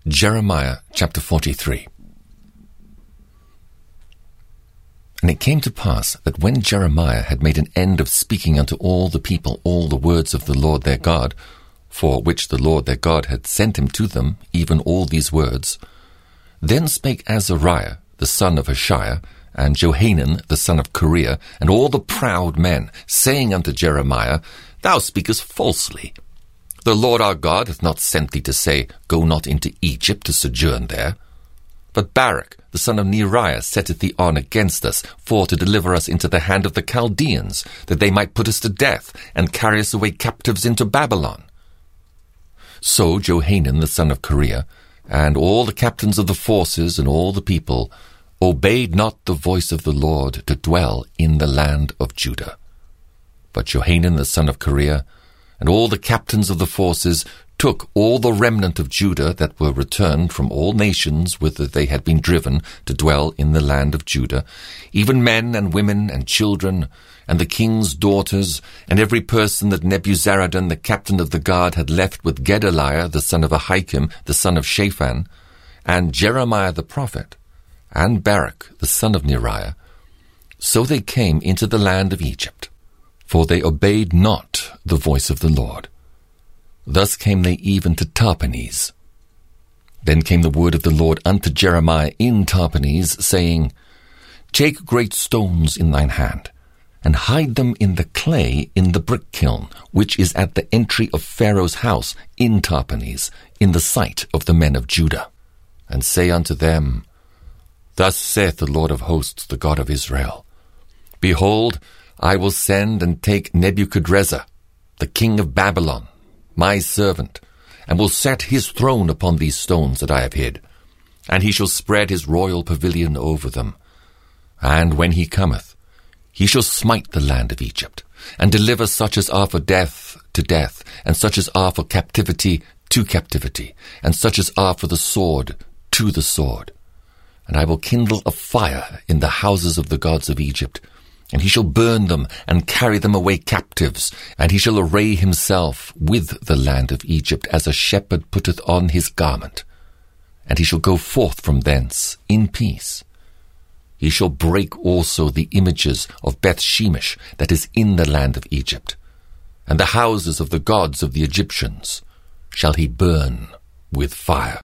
Jeremiah chapter 43. And it came to pass that when Jeremiah had made an end of speaking unto all the people all the words of the Lord their God, for which the Lord their God had sent him to them, even all these words, then spake Azariah the son of Hoshiah, and Johanan the son of Kareah, and all the proud men, saying unto Jeremiah, Thou speakest falsely. The Lord our God hath not sent thee to say, Go not into Egypt to sojourn there. But Baruch the son of Neriah setteth thee on against us, for to deliver us into the hand of the Chaldeans, that they might put us to death, and carry us away captives into Babylon. So Johanan the son of Kareah, and all the captains of the forces, and all the people, obeyed not the voice of the Lord to dwell in the land of Judah. But Johanan the son of Kareah, and all the captains of the forces, took all the remnant of Judah that were returned from all nations whither they had been driven to dwell in the land of Judah, even men and women and children, and the king's daughters, and every person that Nebuzaradan the captain of the guard had left with Gedaliah the son of Ahikam the son of Shaphan, and Jeremiah the prophet, and Baruch the son of Neriah. So they came into the land of Egypt, for they obeyed not the voice of the Lord. Thus came they even to Tahpanhes. Then came the word of the Lord unto Jeremiah in Tahpanhes, saying, Take great stones in thine hand, and hide them in the clay in the brick kiln, which is at the entry of Pharaoh's house in Tahpanhes, in the sight of the men of Judah. And say unto them, Thus saith the Lord of hosts, the God of Israel, Behold, I will send and take Nebuchadrezzar, the king of Babylon, my servant, and will set his throne upon these stones that I have hid, and he shall spread his royal pavilion over them. And when he cometh, he shall smite the land of Egypt, and deliver such as are for death to death, and such as are for captivity to captivity, and such as are for the sword to the sword. And I will kindle a fire in the houses of the gods of Egypt, and he shall burn them and carry them away captives, and he shall array himself with the land of Egypt as a shepherd putteth on his garment. And he shall go forth from thence in peace. He shall break also the images of Beth-shemesh that is in the land of Egypt, and the houses of the gods of the Egyptians shall he burn with fire.